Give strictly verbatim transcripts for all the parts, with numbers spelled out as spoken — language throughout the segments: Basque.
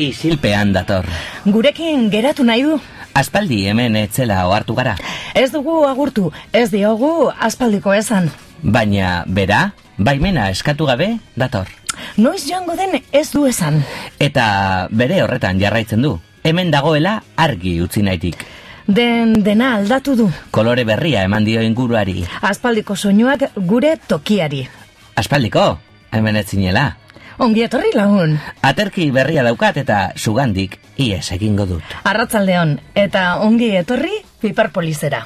isilpean dator. Gurekin geratu nahi du. Aspaldi hemen etzela ohartu gara. Ez dugu agurtu, ez diogu aspaldiko esan. Baina, bera, baimena eskatu gabe dator. Noiz joango den ez du esan. Eta bere horretan jarraitzen du. Hemen dagoela argi utzi nahitik. Den dena aldatu du. Kolore berria eman dio inguruari. Aspaldiko soinuak gure tokiari. Aspaldiko, hemen ez zinela. Ongi etorri lagun. Aterki berria daukat eta sugandik ies egingo dut. Arratsaldeon eta ongi etorri Piperpolisera.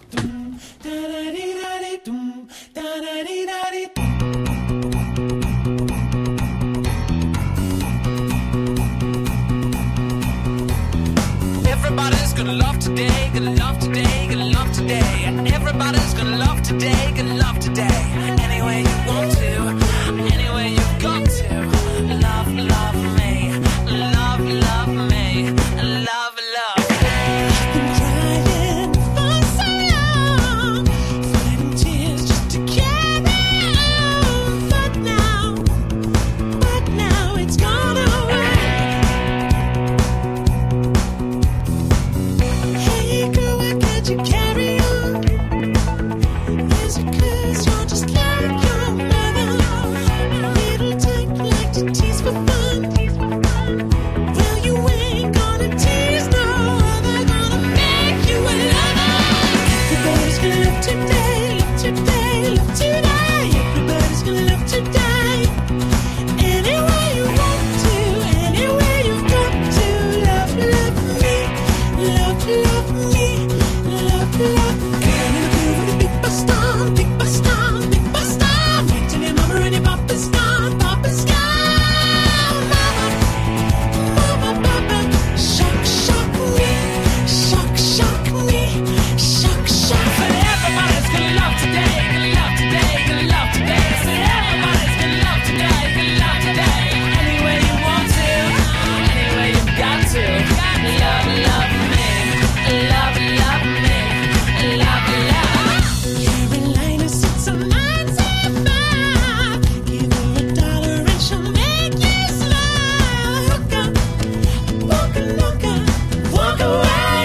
Everybody's gonna love today, gonna love today, gonna love today. Everybody's gonna love today, gonna love today. Any way you want to, any way you've got to. Love, love me, love, love me, love, love me. I've been crying for so long, fighting tears just to carry on. But now, but now it's gone away. Hey girl, why can't you carry on? Is it 'cause you're just like your mother? Little type like to tease for fun. Well, you ain't gonna tease no other, gonna make you a lover. Everybody's gonna love today, love today, love today. Everybody's gonna love today. Any way you want to, any way you've got to. Love, love me, love, love me, love, love me. Girl in the groove with a big bus on, big bus on, big bus on. Wait till your mama and your papa's gone, papa's gone. Mama, mama, mama, shock, shock me, shock, shock me, shock, shock. Said everybody's gonna love today, gonna love today, gonna love today. Said everybody's gonna love today, gonna love today. Any way you want to, any way you've got to. Love, love me, love, love me, love, love. Carolina sits on nine seven five. Give her a dollar and she'll make you smile. Hook up, walk a look up, walk away.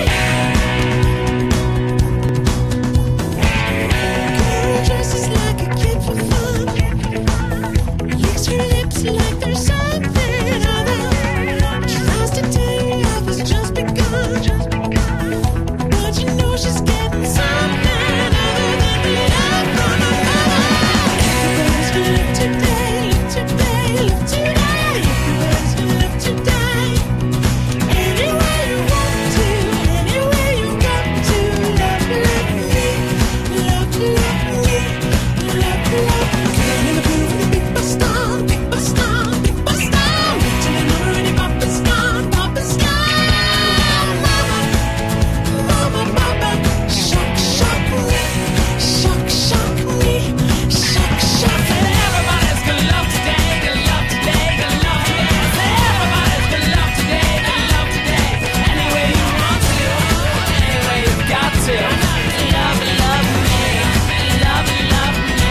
Girl dresses like a kid for fun. Licks her lips like there's something other. Tries to tell you love has just begun. But you know she's getting something other than the love from her mother. Everybody's gonna love today, love today, love today. Everybody's gonna love today. Any way you want to, any way you've got to. Love, love me, love, love me, love, love me. Girl in the groove with a big bus on, big bus on, big bus on. Wait till your mama and your papa's gone, papa's gone. Mama, mama, mama, shock, shock me, shock, shock me, shock, shock. Said everybody's gonna love today, gonna love today, gonna love today. Said everybody's gonna love today, gonna love today. Any way you want to, any way you've got to. Love, love me, love, love me,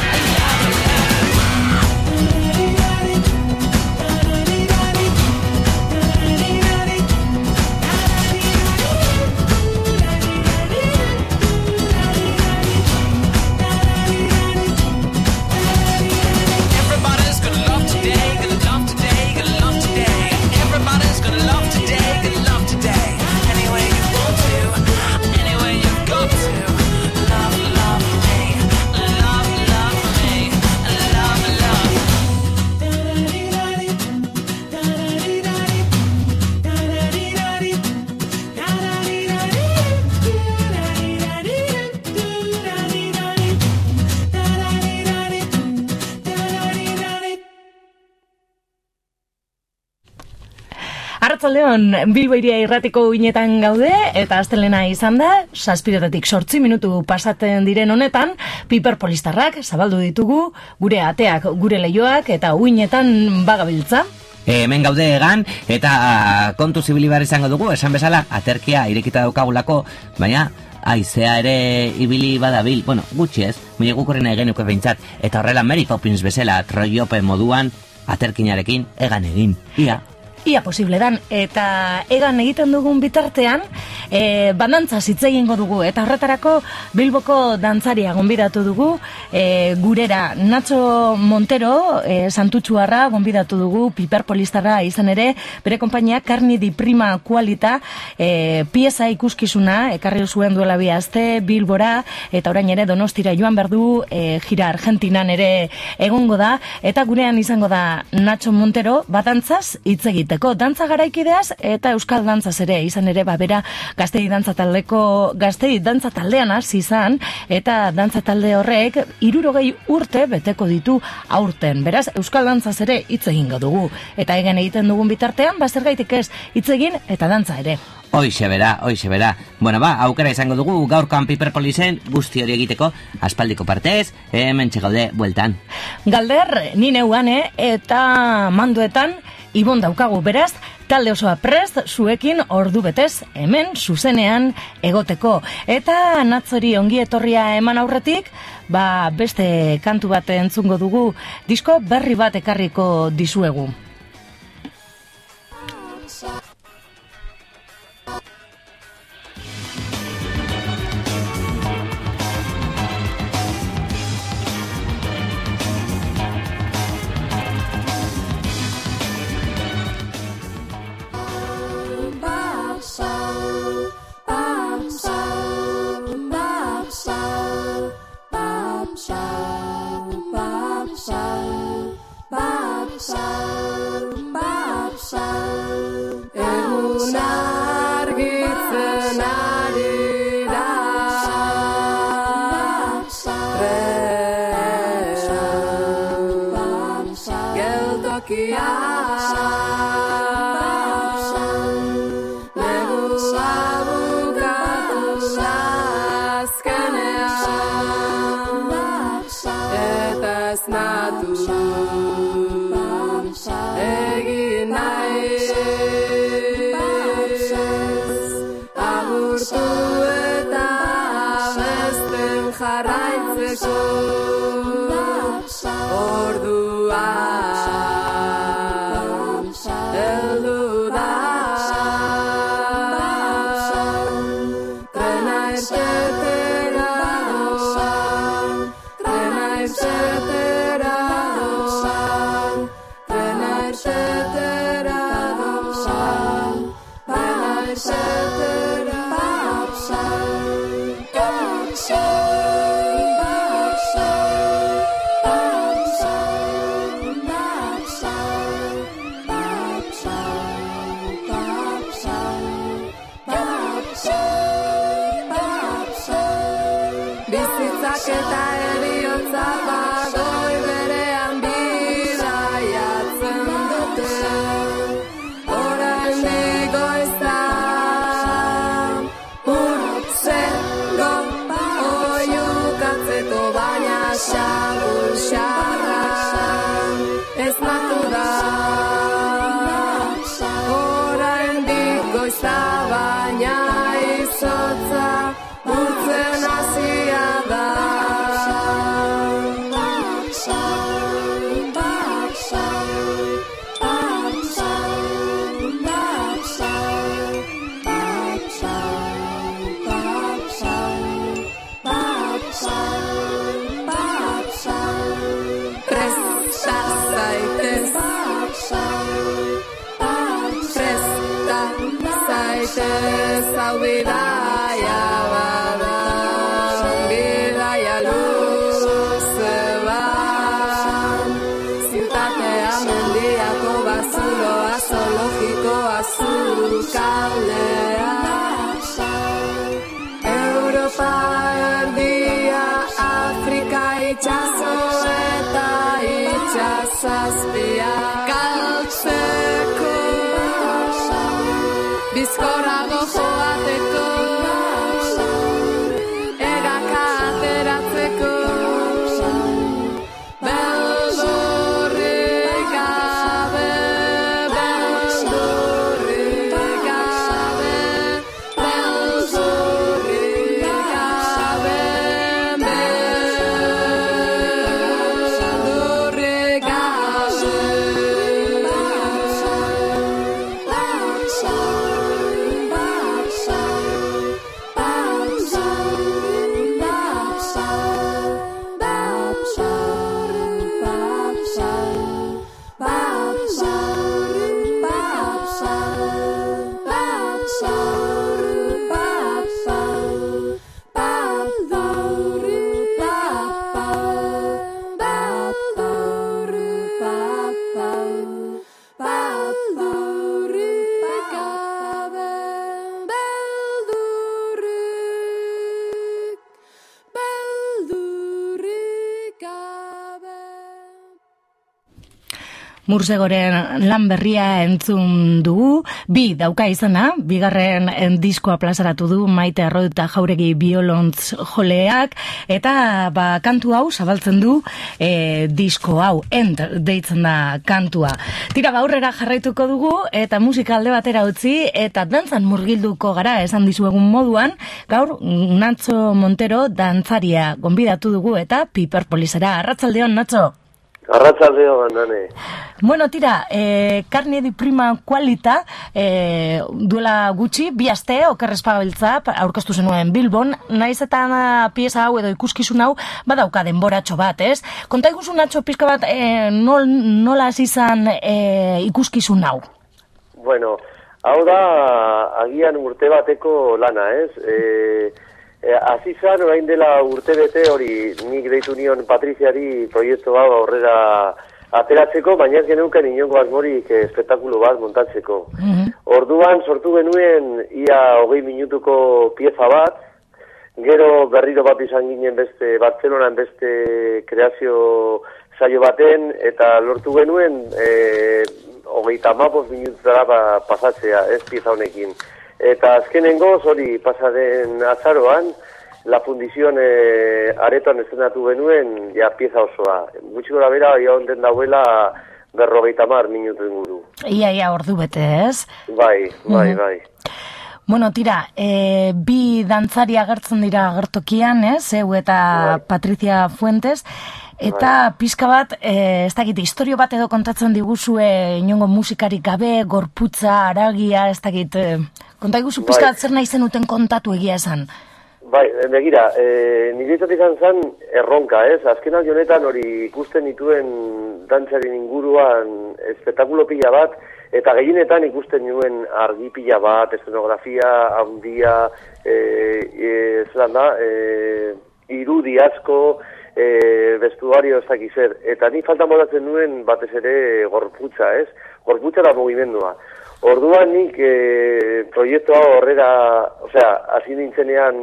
everybody's gonna love today, gonna love today, gonna love today. Everybody's gonna love today, gonna love today. Any way you want to, any way you've got to. Love, love me, love, love me, love, love. Arratsaldeon, Bilbo Hiria Irratiko uinetan gaude eta astelena izan da, zazpiretetik zortzi minutu pasatzen diren honetan, Piperpolistarrak zabaldu ditugu, gure ateak, gure leioak eta uinetan bagabiltza. E, hemen gaude egan, eta kontu zibili behar izango dugu, esan bezala, aterkia irekita daukagulako, baina aizea ere ibili badabil, bueno, gutxi ez, mila gukorrena egenuko behintzat, eta horrela Mary Poppins bezala, troiope moduan, aterkinarekin egan egin, ia. ia posible dan, eta egan egiten dugun bitartean, e, bandantzaz hitz egingo dugu, eta horretarako Bilboko dantzaria gonbidatu dugu, e, gurera Nacho Montero, e, santutxuarra gonbidatu dugu, piperpolistarra izan ere, bere konpainia Carni di Prima Qualita, e, pieza ikuskizuna, ekarri zuen duela bi aste, Bilbora, eta orain ere Donostira joan behar du, e, gira Argentinan ere egongo da, eta gurean izango da Nacho Montero, badantzaz hitz egiteko, dantza garaikideaz eta euskal dantzaz ere, izan ere babera gaztei dantza taldeko, gaztei dantza taldean hasi izan, eta dantza talde horrek hirurogei urte beteko ditu aurten. Beraz, euskal dantzaz ere hitz egingo dugu, eta egen egiten dugun bitartean, bazergaitik ez hitz egin eta dantza ere. Hoixe bera, hoixe bera. Bueno, ba, aukera izango dugu gaurkoan Piperpolisen guzti hori egiteko aspaldiko partez, hemen txegaude bueltan. Galder, ni neuane, eta manduetan Ibon daukagu, beraz, talde osoa prest, zuekin ordu betez, hemen zuzenean egoteko. Eta Natzori ongi etorria eman aurretik, ba, beste kantu bat entzungo dugu, disko berri bat ekarriko dizuegu. Egun argitzen ari da Presa geltokia Negua bukatu azkenean Eta ez natu egin nahi agurtu eta besten jarraitzeko ordua heldu da trena irtetera doa trena irtetera doa trena irtetera doa trena irtetera bizitzak eta eriotza bagoi berean bidaiatzen dute oraindik goiza urtzeko oiukatzeko baina xabur xarra ez matu da oraindik goiza baina izotza urtzen hasia da Presta zaitez Presta zaitez hau bidaia bada bidaia luze bat ziutatea mendiako bazuloa zoologikoa zukaldea Europa erdia Afrika itxaso eta itxasazpia galtzeko bizkorago joateko Mursegoren lan berria entzun dugu, bi dauka izena, bigarren en, diskoa plazaratu du Maite Arroita Jauregi biolontz joleak, eta ba, kantu hau zabaltzen du e, disko hau, End deitzen da kantua. Tira, ba, aurrera jarraituko dugu, eta musika alde batera utzi, eta dantzan murgilduko gara, esan dizuegun moduan, gaur Nacho Montero dantzaria gonbidatu dugu, eta Piperpolisera. Arratsaldeon, Nacho. Arratsaldeon, Nane. Bueno, tira, eh, Carne di Prima Qualita, eh, duela gutxi, bi aste, oker espagabiltza, aurkeztu zenuen Bilbon, naiz eta pieza hau edo ikuskizun hau, badauka denboratxo bat, ez? Konta iguzu, Nacho, pizka bat, eh, nol, nola izan eh, ikuskizun hau? Bueno, hau da, agian urte bateko lana, ez? Eh, E, Azizan, orain dela urte bete hori, nik deitu nion Patriziari proiektu hau aurrera ateratzeko, baina ez geneuken inongo asmorik eh, espektakulu bat montatzeko. Mm-hmm. Orduan sortu genuen ia hogei minutuko pieza bat, gero berriro bat izan ginen beste, Bartzelonan beste kreazio saio baten, eta lortu genuen eh, hogeita hamabost minututara ba, pasatzea, ez pieza honekin. Eta azkenengoz hori pasaren azaroan, La Fundición eh, aretoan estrenatu genuen, ja, pieza osoa. Gutxi gora bera, ja onden dauela berrogeita mar minutu inguru. Ia, ia, ordu bete, ez? Bai, bai, bai. Bueno, tira, e, bi dantzari agertzen dira agertokian, ez? Eu eta bai. Patricia Fuentes. Eta pizka bat, e, ez dakit, historio bat edo kontatzen diguzue inongo musikarik gabe, gorputza, aragia, ez dakit, e, konta iguzu pizka bat zer nahi zenuten kontatu egia esan? Bai, begira, e, nire izan zen erronka, ez? Azken aldi honetan hori ikusten dituen dantzaren inguruan espektakulo pila bat, eta gehienetan ikusten nuen argi pila bat, eszenografia, handia, e, e, zelan da, e, irudi asko, e, vestuario ez dakiz zer, eta ni falta modatzen nuen batez ere gorputza, ez? Gorputza da mugimendua. Orduan nik e, proiektu hau horrela, osea, hasi nintzenean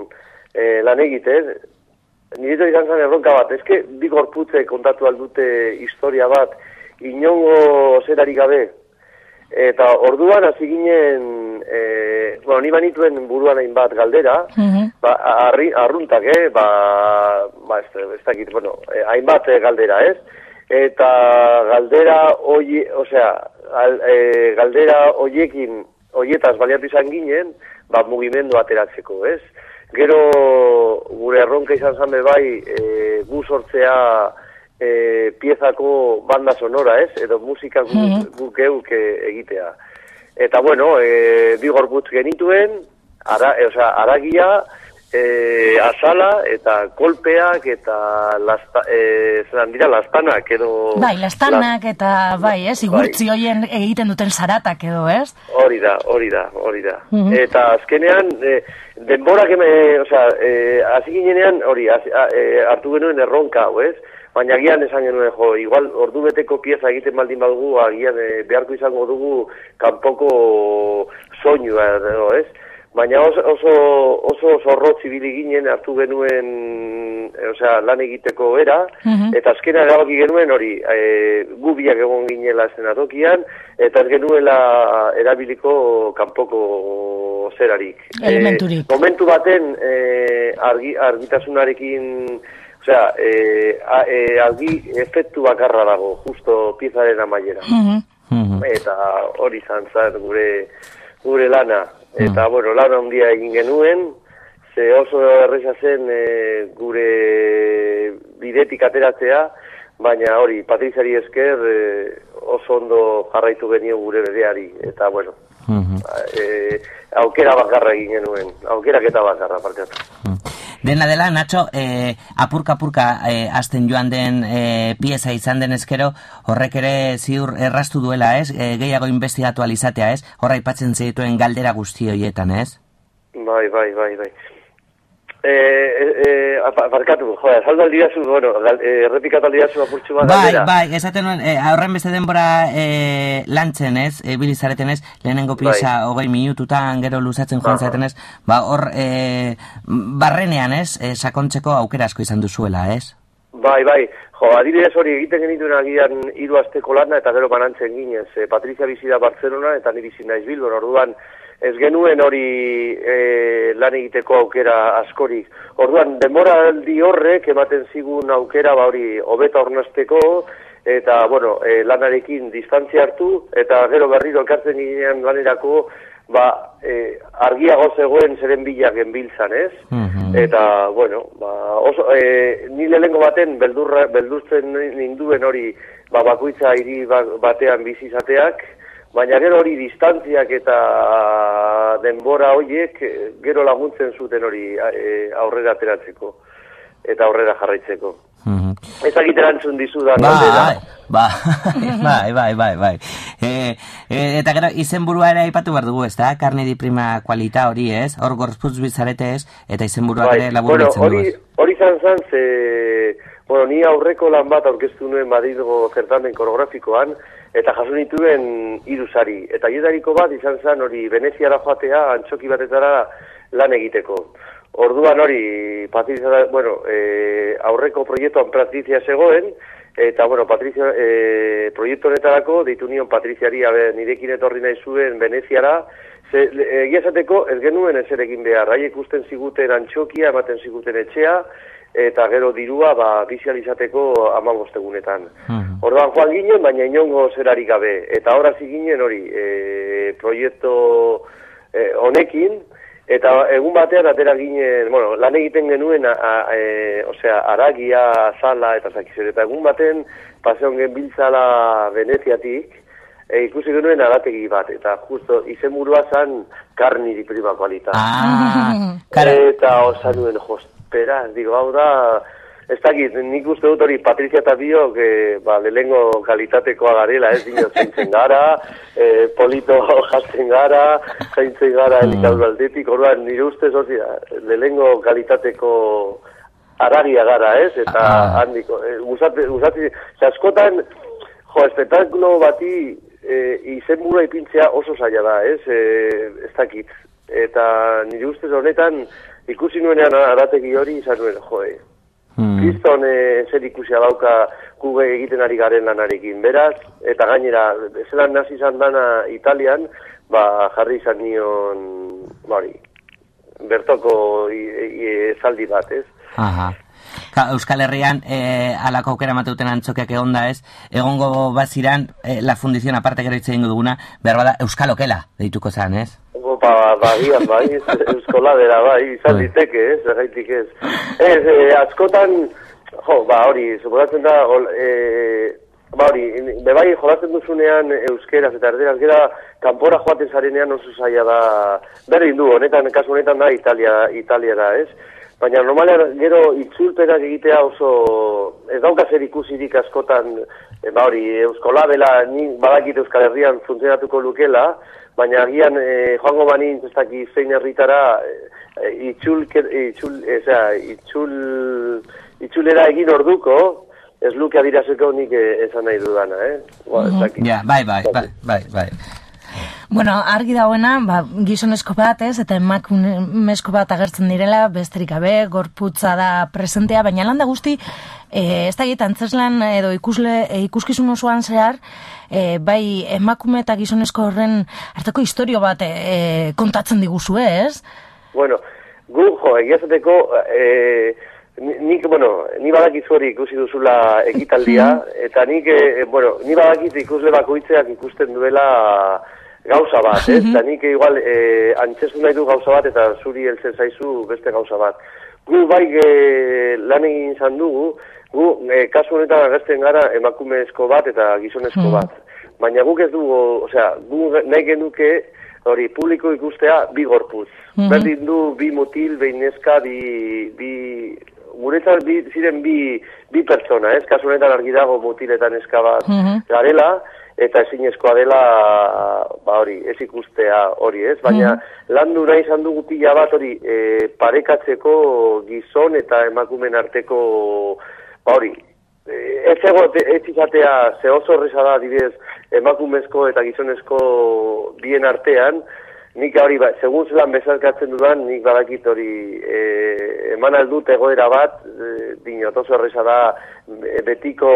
e, lan egiten, nire izan zen erronka bat, eske bi gorputze kontatu aldute historia bat, inongo zerari gabe, eta orduan hasi ginen, e, bueno, ni banituen buruan hainbat galdera, mm-hmm. ba, arri, arruntak, eh, ba, ba ez, ez dakit, bueno, eh, hainbat galdera, ez? Eta galdera hoi, osea, al, e, galdera hoiekin, hoietaz baliatu izan ginen, ba, mugimendu ateratzeko, ez? Gero, gure erronka izan zan bai, e, gu sortzea e, piezako banda sonora, ez? Edo musika gu, mm-hmm. guk euk egitea. Eta, bueno, e, bi gorputz genituen, ara, e, osea, aragia, e, azala, eta kolpeak, eta lasta, e, zeran dira, lastanak, edo... Bai, lastanak, la... eta, bai, ez, igurtzi bai. Hoien egiten duten zaratak edo, ez? Hori da, hori da, hori da. Mm-hmm. Eta azkenean, e, denborak, eme, osea, e, hasi ginenean, hori, az, a, e, hartu genuen erronka, hau, ez? Baina agian esan genuen, jo, igual ordu beteko pieza egiten baldin badugu, agian e, beharko izango dugu kanpoko soinua, edo, ez? Baina oso, oso, oso zorrotz ibili ginen hartu genuen, e, osea, lan egiteko era, uh-huh. eta azkena erabaki genuen hori, e, gu biak egon ginela eszenatokian, eta ez genuela erabiliko kanpoko zerarik. Elementurik. E, momentu baten e, argi, argitasunarekin, osea, e, a, e, argi efektu bakarra dago, justo piezaren amaiera. Uh-huh. Uh-huh. Eta hori izan zen gure, gure lana. Eta, bueno, lan handia egin genuen, ze oso erreza zen e, gure bidetik ateratzea, baina hori, Patriziari esker e, oso ondo jarraitu genio gure bedeari, eta, bueno, uh-huh. e, aukera bakarra egin genuen, aukerak eta bakarra parteatu. Uh-huh. Dena dela, Nacho, eh, apurka-apurka eh, azten joan den eh, pieza izan den ezkero, horrek ere ziur erraztu duela, ez? Eh, gehiago investigatu alizatea, ez? Horra ipatzen zituen galdera guzti horietan, ez? Bai, bai, bai, bai. Eh, eh, aparkatu, joder, saldo aldiazu, bueno, eh, errepikatu aldiazu apurtxu bat bai, aldera. Bai, bai, esaten nuen, eh, horren beste denbora eh, lantzen, ez? E, bilizareten ez, lehenengo pieza bai. hogei minututan, gero luzatzen joan zaten ez, ba, hor, eh, barrenean, ez? Eh, sakontzeko aukera asko izan duzuela, ez? Bai, bai, jo, adibidez hori egiten genituen agian hiru asteko lana eta gero banantzen ginez. E, Patricia bizi da Barcelona eta ni bizi naiz Bilbon, orduan ez genuen hori e, lan egiteko aukera askorik. Orduan, denboraldi horrek ematen zigun aukera ba hori hobeta ornasteko eta, bueno, e, lanarekin distantzia hartu eta gero berriro elkartzen ginean lanerako ba, e, argiago zegoen zeren bila genbiltzan, ez? Mhm. Eta, bueno, ba, oso, e, ni lehengo baten beldurra, beldurtzen ninduen hori ba, bakoitza hiri ba- batean bizi izateak, baina gero hori distantziak eta denbora horiek e, gero laguntzen zuten hori e, aurrera ateratzeko eta aurrera jarraitzeko. Mhm. Ezagit erantzun dizudan. Bai, galdera. ba, bai, bai, bai, bai. E, e, eta gero, izenburua ere aipatu behar dugu, ez da? Karne di prima kualita hori, ez? Hor gorputz bizarete ez, eta izenburua Bai, ere laburbiltzen bueno, dugu, hori, ez? hori zan zan, ze, bueno, ni aurreko lan bat aurkeztu nuen Madrilgo certamen koreografikoan, eta jaso nituen hiru sari. Eta hietariko bat izan zen hori Veneziara joatea antxoki batetara lan egiteko. Orduan hori, Patrizia, bueno, e, aurreko proiektuan Patrizia zegoen, eta, bueno, Patrizia, e, proiektu honetarako deitu nion Patriziari, abe, nirekin etorri nahi zuen Veneziara, ze, egia esateko ez genuen ezer egin behar, haiek usten ziguten antxokia, ematen ziguten etxea, eta gero dirua, ba, bizializateko hamabost egunetan. Mhm. Orduan joan ginen, baina inongo zerarik gabe, eta horazi ginen hori, e, proiektu e, honekin, eta egun batean atera ginen, bueno, lan egiten genuen, a, a, e, osea, aragia, sala eta zakizer, eta egun baten paseon genbiltzala Veneziatik, e, ikusi genuen arategi bat, eta justo izenburua zan Karni di prima kualita. Ah, karo. Eta osan nuen, jospera, digo, hau da, ez dakit, nik uste dut hori Patrizia eta biok, e, ba, lehengo kalitatekoa garela, ez dino zaintzen gara, e, polito jatzen gara, zaintzen gara elikadura aldetik, orduan nire ustez, hori, lehengo kalitateko aragia gara, ez? Eta Ah. handiko, e, guzati, guzati, askotan, jo, espektakulo bati e, izenburua ipintzea oso zaila da, ez? E, ez dakit. Eta nire ustez honetan, ikusi nuenean arategi hori izan nuen, joe. Hmm. Kriston e, zer ikusia dauka kuge egiten ari garen lanarekin, beraz, eta gainera, zelan nazi izan dana Italian, ba, jarri izan nion, bari, bertoko ezaldi bat, ez? Aha. Ka, Euskal Herrian eh, alako aukera emateuten antxokeak egonda ez, egongo baziran eh, la fundizion aparte gero hitz egingo duguna, behar bada Euskal Okela deituko zan, ez? Ba, bagian, bai, euskoladera, bai, izan diteke, ez, erraitik ez. Ez, e, askotan, jo, ba, hori, suposatzen da, ol, e, ba, hori, bebai jolatzen duzunean euskeraz eta erderaz, gera, kanpora joaten zarenean oso zaila da, berdin du, honetan, kasu honetan da, Italia, Italia da, ez? Baina normalean gero itzulpenak egitea oso, ez dauka zer ikusirik askotan, e, ba, hori, euskolabela, ni badakit Euskal Herrian funtzionatuko lukela, baina agian e, joango banin ez daki zein herritara e, itxul, itxul, eza, itxul, itxulera egin orduko, ez luke adirazeko nik e, esan nahi dudana, eh? Ba, ez daki. Ja, bai, bai, bai, bai, bai. Bueno, argi dagoena, ba, gizonezko bat, ez, eta emakumezko bat agertzen direla, besterik gabe, gorputza da presentea, baina landa guzti, e, ez da egit, antzeslan edo ikusle, e, ikuskizun osoan zehar, e, bai emakume eta gizonezko horren arteko historio bat e, kontatzen diguzue, ez? Bueno, gu, jo, egiazateko, e, nik, bueno, ni badakiz hori ikusi duzula ekitaldia, eta nik, e, bueno, ni badakiz ikusle bakoitzeak ikusten duela gauza bat, ez? Eta nik igual e, antzestu nahi du gauza bat eta zuri heltzen zaizu beste gauza bat. Gu bai e, lan egin izan dugu, gu e, kasu honetan agertzen gara emakumezko bat eta gizonezko bat. Baina guk ez dugu, osea, gu nahi genuke hori publiko ikustea bi gorpuz. Berdin du bi mutil, bi neska, bi, bi guretzat bi, ziren bi, bi pertsona, ez? Kasu honetan argi dago mutil eta neska bat garela, eta ezinezkoa dela, ba hori, ez ikustea hori, ez? Baina landu nahi izan dugu pila bat hori e, parekatzeko gizon eta emakumen arteko, ba hori, e, ez egote, ez izatea, ze oso horreza da, adibidez, emakumezko eta gizonezko bien artean, nik hori, ba, segun zelan bezalkatzen dudan, nik badakit hori e, eman aldut egoera bat, e, dinot oso erreza da, e, betiko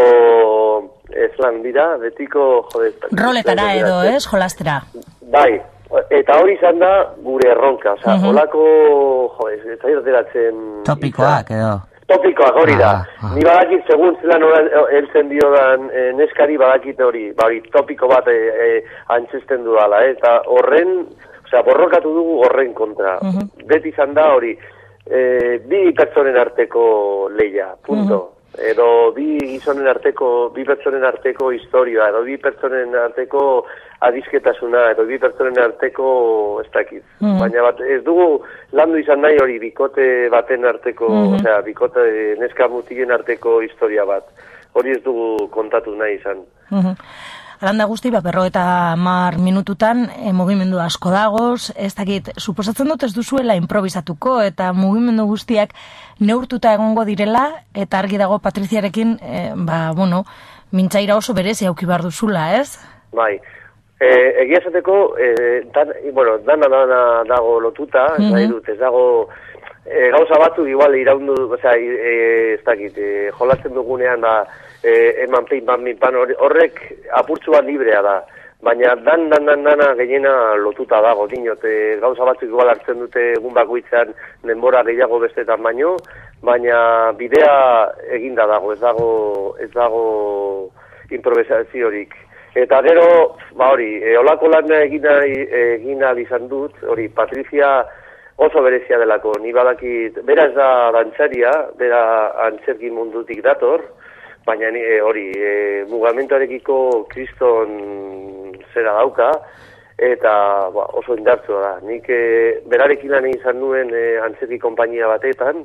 eslan dira, betiko, jode... Roletara edo, ez, jolastera. Bai, eta hori izan da gure erronka, oza, uh -huh. olako, jo, ez, ez zaiz ateratzen... Topikoak edo... Topikoak hori da. Ah, ah. Ni badakit, segun zelan heltzen diodan e, neskari badakit hori, hori topiko bat e, e, antzesten dudala, eh? Eta horren, osea, borrokatu dugu horren kontra. Uh -huh. Beti izan da hori, e, bi pertsonen arteko leia, punto. Uh -huh. Edo bi gizonen arteko, bi pertsonen arteko historioa, edo bi pertsonen arteko adizketasuna, edo bi pertsonen arteko ez dakit. Mm. Baina bat, ez dugu landu izan nahi hori bikote baten arteko, mm-hmm. osea, bikote neska mutilen arteko historia bat. Hori ez dugu kontatu nahi izan. Mm-hmm. Alanda guzti, ba, berro eta mar minututan e, mugimendu asko dagoz, ez dakit, suposatzen dut ez duzuela improvisatuko eta mugimendu guztiak neurtuta egongo direla, eta argi dago Patriziarekin, e, ba, bueno, mintzaira oso berezi auki behar duzula, ez? Bai, e, egia esateko, e, dan, bueno, dana dana dago lotuta, mm-hmm. nahi dut, ez dago, e, gauza batzuk igual iraundu, osea, e, ez dakit, e, jolatzen dugunean da, E, eman pein, ban, pan, horrek apurtzu bat librea da, baina dan, dan, dan, dana gehiena lotuta dago, dinot, e, gauza batzuk igual hartzen dute egun bakoitzean denbora gehiago bestetan baino, baina bidea eginda dago, ez dago, ez dago improvisaziorik. Eta gero, ba hori, e, olako lan egin egin ahal izan dut, hori, Patrizia oso berezia delako, ni badakit, bera ez da dantzaria, bera antzerki mundutik dator, baina e, hori, e, mugamentuarekiko kriston zera dauka, eta ba, oso indartsua da. Nik e, berarekin lan izan nuen e, antzerki konpainia batetan,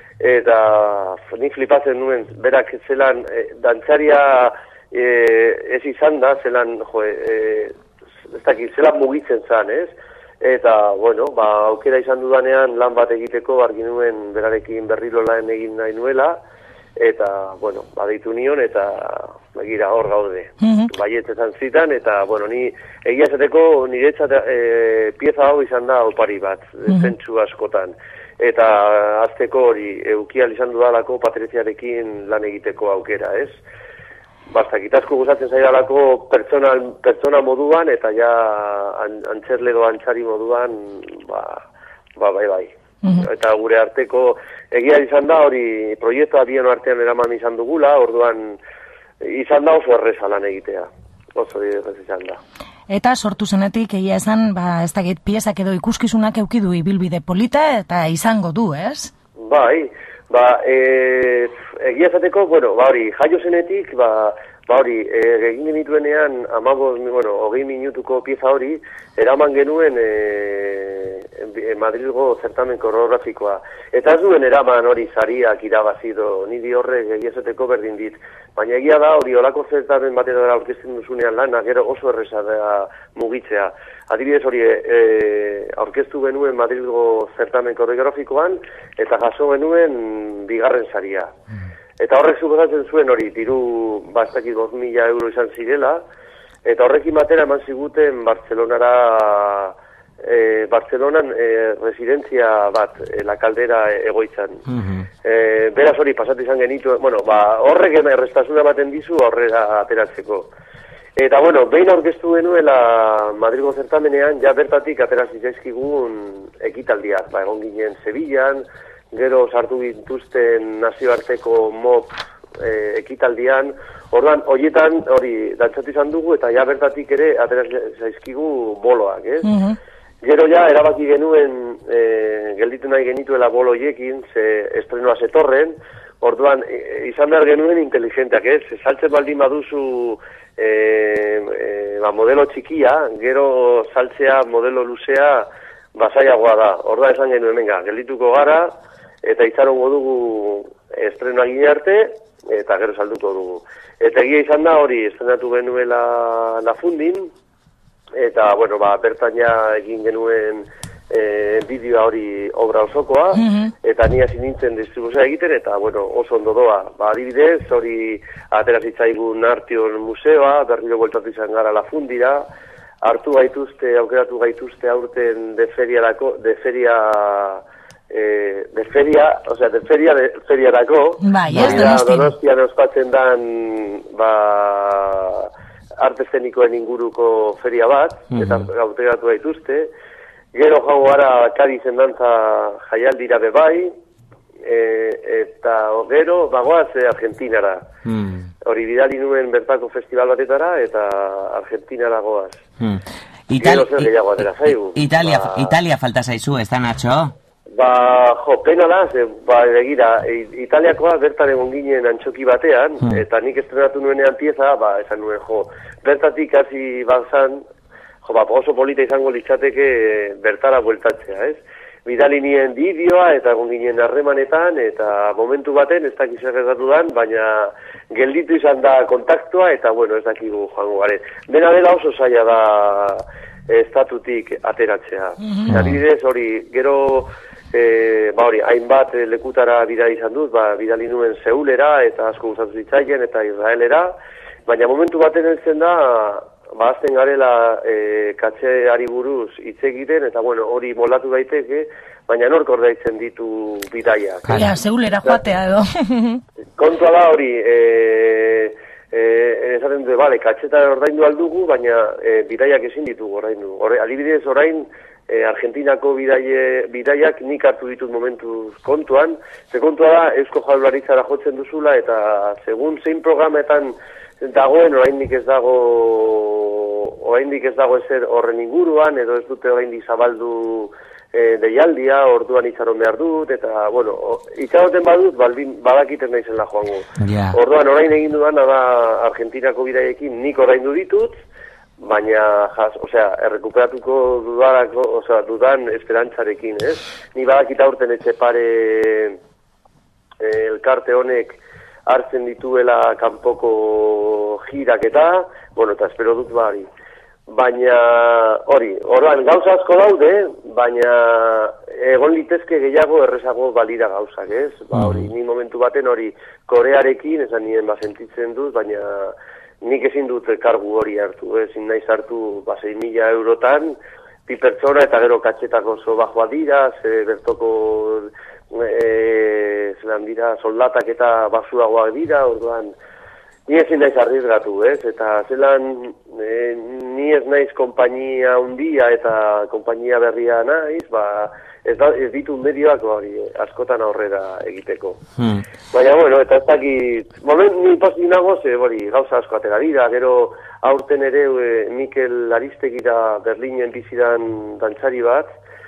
eta nik flipatzen nuen, berak zelan, e, dantzaria e, ez izan da, zelan, jo, e, ez dakit, zelan mugitzen zan, ez? Eta, bueno, ba, aukera izan dudanean lan bat egiteko, argi nuen berarekin berriro lan egin nahi nuela, eta, bueno, badeitu nion, eta begira hor gaude. Mm-hmm. Baietetan zitan, eta, bueno, ni egia esateko niretzat e, pieza hau izan da opari bat, mm-hmm. zentsu askotan. Eta azteko hori, eukial izan dudalako Patriziarekin lan egiteko aukera, ez? Bastak, itazko gustatzen zaidalako pertsona, pertsona moduan, eta ja an, antzerle do antzari moduan, ba, ba bai, bai. Mm-hmm. Eta gure arteko egia izan da hori proiektua bien artean eraman izan dugula, orduan izan da oso erreza lan egitea. Oso erreza izan da. Eta sortu zenetik egia esan, ba, ez dakit piezak edo ikuskizunak eukidu ibilbide polita eta izango du, ez? Bai, ba, e, egia esateko, bueno, ba hori, jaio zenetik, ba, ba hori, e, egin genituenean, amabos, bueno, hogei minutuko pieza hori, eraman genuen e, e, Madrilgo certamen koreografikoa. Eta ez duen eraman hori sariak irabazido, niri horrek egia esateko berdin dit. Baina egia da hori olako certamen batera aurkezten duzunean lana, gero oso erreza da mugitzea. Adibidez hori e, aurkeztu genuen Madrilgo certamen koreografikoan, eta jaso genuen bigarren saria. Eta horrek suposatzen zuen hori, diru bastakit bost mila euro izan zirela, eta horrekin batera eman ziguten Bartzelonara, e, Bartzelonan e, residentzia bat, e, La Caldera egoitzan. Mm-hmm. e, beraz hori pasatu izan genitu, bueno, ba, horrek errestasuna ematen dizu horrela ateratzeko. Eta, bueno, behin aurkeztu genuela Madrilgo zertamenean, ja bertatik aterazi zaizkigun ekitaldiak, ba, egon ginen Sevillan, gero sartu gintuzten nazioarteko mop e, ekitaldian, orduan, horietan, hori, dantzatu izan dugu, eta ja bertatik ere aterazi zaizkigu boloak, ez? Mm-hmm. Gero ja, erabaki genuen, e, gelditu nahi genituela bolo hiekin, ze estrenoa zetorren, orduan, e, izan behar genuen inteligenteak, ez? Saltzen baldin baduzu e, e, ba, modelo txikia, gero saltzea modelo luzea basaiagoa da. Orduan esan genuen, venga, geldituko gara, eta itxarongo dugu estrenoa gine arte, eta gero salduko dugu. Eta egia izan da hori, estrenatu genuela La Fundin, eta, bueno, ba, bertan ja egin genuen e, bideoa hori obra osokoa, mm-hmm. eta ni hasi nintzen distribuzioa egiten, eta, bueno, oso ondo doa. Ba, adibidez, hori aterazitzaigun Artion museoa, berriro bueltatu izan gara La Fundira, hartu gaituzte, aukeratu gaituzte aurten de feriarako, de feria... Eh, de feria, o sea, de feria de feriarako, Bai, ez, hori da Donostian. Donostian ospatzen dan, ba, arte eszenikoen inguruko feria bat, eta aukeratu gaituzte. Gero jango gara Kadizen dantza jaialdira bebai, e, eta gero bagoaz e, Argentinara. Hmm. Hori bidali nuen bertako festival batetara, eta Argentinara goaz. Hmm. Gero zer gehiago atera zaigu. Italia, Ba- Italia falta zaizu, ez da, Nacho? Ba, jo, pena da, ze, ba, begira, i- Italiakoa bertan egon ginen antxoki batean, eta nik estrenatu nuenean pieza, ba, esan nuen, jo, bertatik hasi bazan, jo, ba, oso polita izango litzateke eh, bertara bueltatzea, ez? Bidali nien bideoa, eta egon ginen harremanetan, eta momentu baten, ez dakiz errezatu dan, baina gelditu izan da kontaktua, eta, bueno, ez dakigu joango garen. Dena dela oso zaila da estatutik ateratzea. Mm Adibidez, hori, gero, e, ba hori, hainbat eh, lekutara bidali izan dut, ba, bidali nuen Seulera, eta asko gustatu zitzaien, eta Israelera, baina momentu baten heltzen da, ba, azten garela e, katxeari buruz hitz egiten, eta bueno, hori moldatu daiteke, baina nork ordaitzen ditu bidaiak. Ja, Seulera joatea edo. Kontua da hori, e, e, esaten dute, bale, katxeta ordaindu aldugu, baina e, bidaiak ezin ditugu ordaindu. Hore, adibidez, orain, e, Argentinako bidaie, bidaiak nik hartu ditut momentuz kontuan, ze kontua da, Eusko Jaurlaritzara jotzen duzula, eta segun zein programetan dagoen, oraindik ez dago, oraindik ez dago ezer horren inguruan, edo ez dute oraindik zabaldu e, deialdia, orduan itxaron behar dut, eta, bueno, o- itxaroten badut, baldin, badakiten naizela joango. Ja. Orduan, orain egin dudana da Argentinako bidaiekin nik oraindu ditut, baina, jas, osea, errekuperatuko dudarako, osea, dudan esperantzarekin, ez? Ni badakit aurten etxe pare eh, elkarte honek hartzen dituela kanpoko girak eta, bueno, eta espero dut bari. Baina, hori, orduan, gauza asko daude, baina egon litezke gehiago errezago balira gauzak, ez? Ba, hori, ni momentu baten hori Korearekin, esan nien, ba, sentitzen dut, baina nik ezin dut kargu hori hartu, ezin naiz hartu, ba, sei mila eurotan, bi pertsona eta gero katxetako oso bajoa dira, ze bertoko e, zelan dira, soldatak eta basuagoak dira, orduan, ni ezin naiz arriesgatu, ez? Eta zelan, e, ni ez naiz konpainia hundia eta konpainia berria naiz, ba, ez, da, ez ditu medioak hori askotan aurrera egiteko. Hmm. Baina, bueno, eta ez dakit, moment, ni pozik nago, ze, hori, gauza asko atera dira, gero aurten ere e, Mikel Aristegira Berlinen bizidan dantzari bat,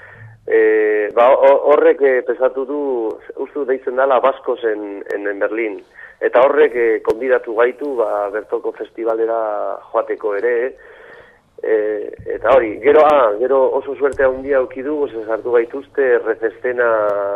e, ba, ho- horrek e, pesatu du, uste dut deitzen dela Baskos en, en, en Berlin, eta horrek e, konbidatu gaitu, ba, bertoko festivalera joateko ere, e, eta hori, gero, ah, gero oso suerte handia auki dugu, ze sartu gaituzte Rezestena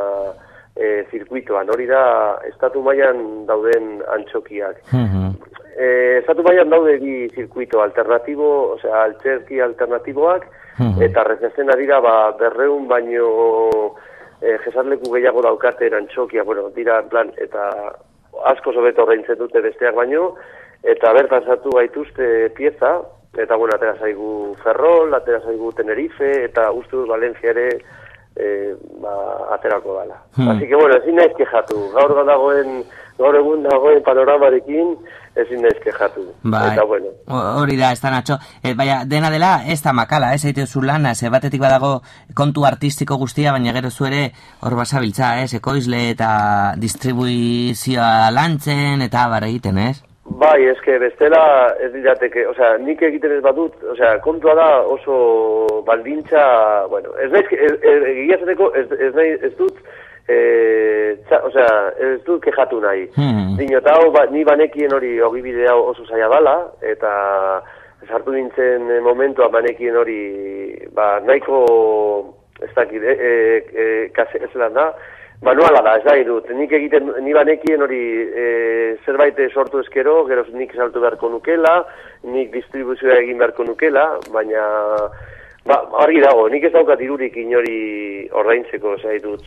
e, zirkuitoan, hori da estatu mailan dauden antxokiak. Mhm. Eh, estatu mailan daude bi zirkuito alternatibo, osea, altzerki alternatiboak, Mhm. eta Rezestena dira, ba, berreun baino e, jesarleku gehiago daukaten antxokia, bueno, dira, en plan, eta asko sobeto ordaintzen dute besteak baino, eta bertan sartu gaituzte pieza, eta, bueno, atera zaigu Ferrol, atera zaigu Tenerife, eta uste dut Valencia ere, e, ba, aterako dala. Hmm. Así que, bueno, ezin naiz kejatu. Gaur dagoen, gaur egun dagoen panoramarekin, ezin naiz kejatu. Bai, Eta, bueno, ho- hori da, ez da, Nacho. E, baina, dena dela, ez da makala, ez egite zu lana, ze batetik badago kontu artistiko guztia, baina gero zu ere hor basabiltza, ez, ekoizle eta distribuizioa lantzen, eta bar egiten, ez? bai, eske bestela ez dirateke, osea, nik egiten ez badut, osea, kontua da oso baldintza, bueno, ez naiz, ez, ez, egia esateko, ez, ez, nahi, ez dut, e, txa, osea, ez dut kejatu nahi. Hmm. Dino, eta hau, ba, ni banekien hori ogibide hau oso zaila dala, eta sartu nintzen eh, momentua banekien hori, ba, nahiko, ez dakit, e, e, e, kase, ez lan da, manuala da, ez da, irut. Nik egiten, ni banekien hori e, zerbait sortu ezkero, gero nik saltu beharko nukela, nik distribuzioa egin beharko nukela, baina, ba, argi dago, nik ez daukat dirurik inori ordaintzeko, ez da, irut.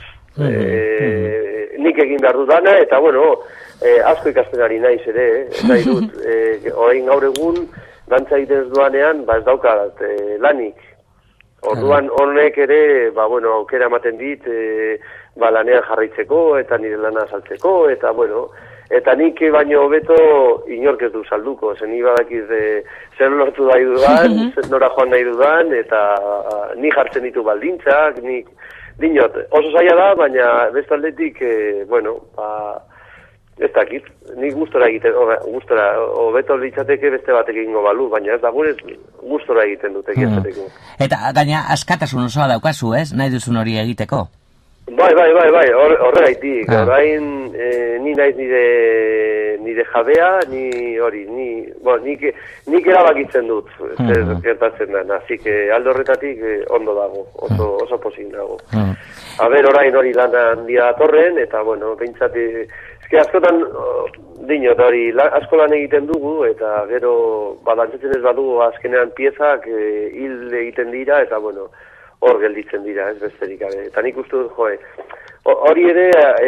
E, nik egin behar dudana, eta, bueno, e, asko ikasten ari naiz ere, eh, ez da, irut. E, orain gaur egun, dantza egiten ez duanean, ba ez daukat e, lanik. Orduan honek ere, ba bueno, aukera ematen dit, e, ba lanean jarraitzeko eta nire lana saltzeko eta bueno, eta nik baino hobeto inork ez du salduko, zen ni badakiz e, zer lortu nahi dudan, nora joan nahi dudan eta a, ni jartzen ditu baldintzak, nik dinot, oso zaila da, baina bestaldetik, e, bueno, ba ez dakit, nik gustora egiten, gustora, hobeto litzateke beste batek egingo balu, baina ez da gure gustora egiten dut egiteko. Mm. Eta gaina askatasun osoa daukazu, ez? Nahi duzun hori egiteko? Bai, bai, bai, bai, horregaitik. Ah. Orain eh, ni naiz nire nire jabea, ni hori, ni, bueno, nik, nik erabakitzen dut, zer Mhm. gertatzen den, así que aldo horretatik eh, ondo dago, oso, oso pozik dago. Mm. A ber, orain hori lan handia datorren, eta bueno, behintzat, eske askotan, oh, dinot hori, la, asko lan egiten dugu, eta gero, badantzatzen ez badugu azkenean piezak eh, hil egiten dira, eta bueno, hor gelditzen dira, ez besterik gabe. Eta nik uste dut, joe, hori ere, e,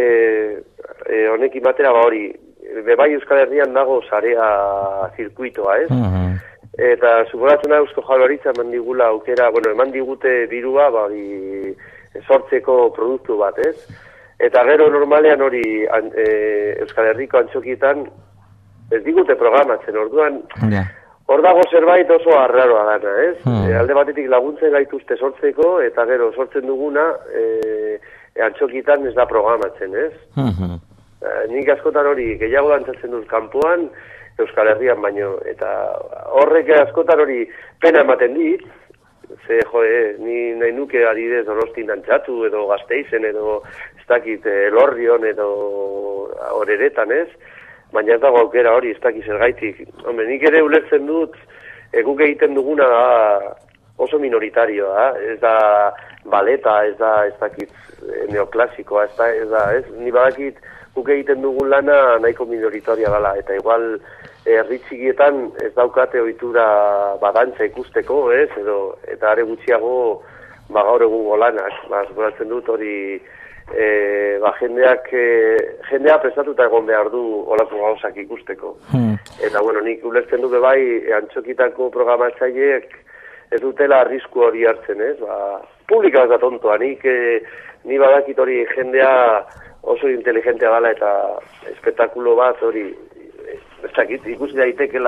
e, honekin batera, ba hori, bebai Euskal Herrian dago sarea zirkuitoa, ez? Mhm. Eta suporatzen da Eusko Jaurlaritza eman digula aukera, bueno, eman digute dirua, ba hori sortzeko produktu bat, ez? Eta gero normalean hori an, e, Euskal Herriko antxokietan ez digute programatzen, orduan Ja. hor dago zerbait oso arraroa dana, ez? Hmm. E, alde batetik laguntzen gaituzte sortzeko, eta gero sortzen duguna e, e, antxokietan ez da programatzen, ez? Mhm. E, nik askotan hori gehiago dantzatzen dut kanpoan, Euskal Herrian baino, eta horrek askotan hori pena ematen dit, ze joe, ni nahi nuke adidez Donostin dantzatu, edo Gasteizen, edo ez dakit, Elorrion, edo Oreretan, ez? Baina ez dago aukera hori, ez dakit zergaitik. Hombre, nik ere ulertzen dut, e, guk egiten duguna da oso minoritarioa, ez da baleta, ez da, ez dakit, neoklasikoa, ez da, ez da, ez? Ni badakit, guk egiten dugun lana nahiko minoritaria dela, eta igual herri txikietan ez daukate ohitura badantza ikusteko, ez, edo, eta are gutxiago ba gaur egungo lanak, ba, zuratzen dut hori e, ba, jendeak, e, jendea prestatuta egon behar du olako gauzak ikusteko. Hmm. Eta, bueno, nik ulertzen du bai, antxokitako programatzaileek ez dutela arrisku hori hartzen, ez, ba, publika ez da tontoa, nik, e, ni badakit hori jendea oso inteligentea dela eta espektakulo bat hori, ez dakit, ikusi daitekela